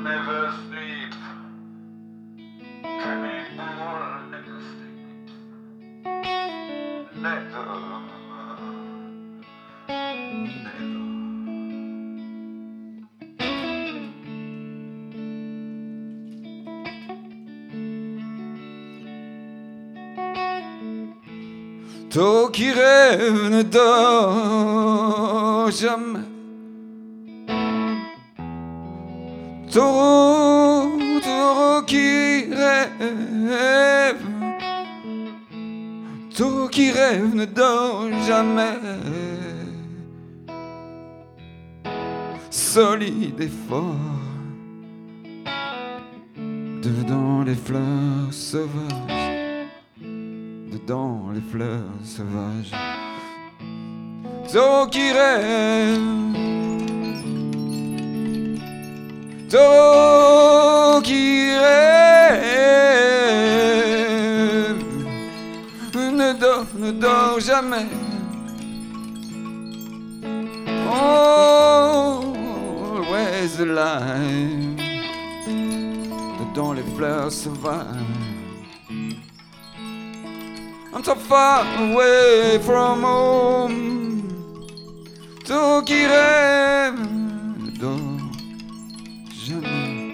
never sleep. Cannibal never sleep. Never. Never. Toi qui rêves ne dors jamais. Taureau qui rêve. Taureau qui rêve ne dort jamais. Solide et fort. Dedans les fleurs sauvages. Dedans les fleurs sauvages. Taureau qui rêve. Taureau qui rêve. Ne dort jamais. Always alive. Dedans les fleurs sauvages. I'm so far away from home. Toi qui rêve ne dors jamais.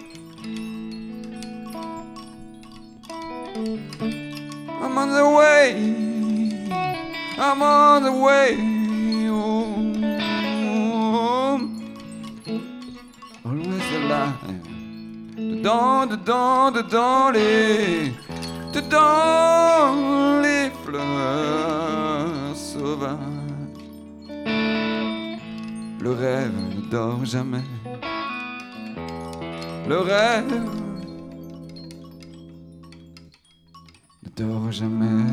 I'm on the way. I'm on the way home. Always alive. Dedans les fleurs sauvages. Le rêve ne dort jamais. Le rêve ne dort jamais.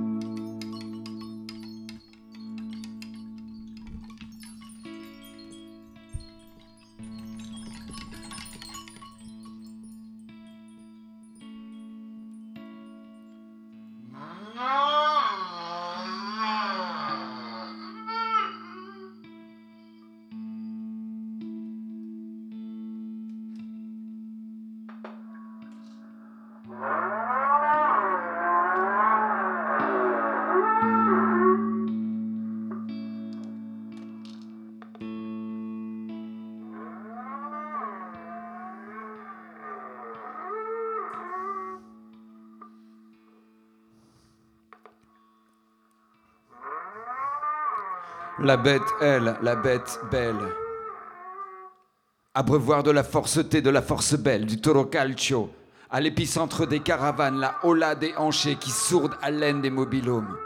La bête, elle, la bête belle. Abreuvoir de la force T, de la force belle, du toro calcio, à l'épicentre des caravanes, la hola des hanchés qui sourde haleine des mobilhomes.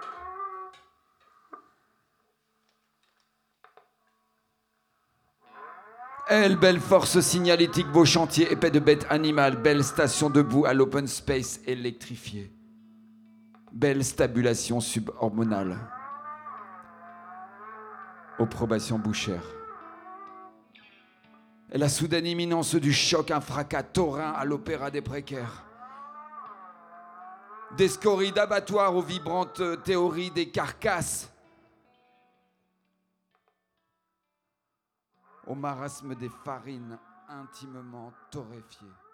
Elle, belle force signalétique, beau chantier, épais de bêtes animales, belle station debout à l'open space électrifié. Belle stabulation subhormonale. Approbation bouchère. Et la soudaine imminence du choc, un fracas taurin à l'opéra des précaires. Des scories d'abattoirs aux vibrantes théories des carcasses. Au marasme des farines intimement torréfiées.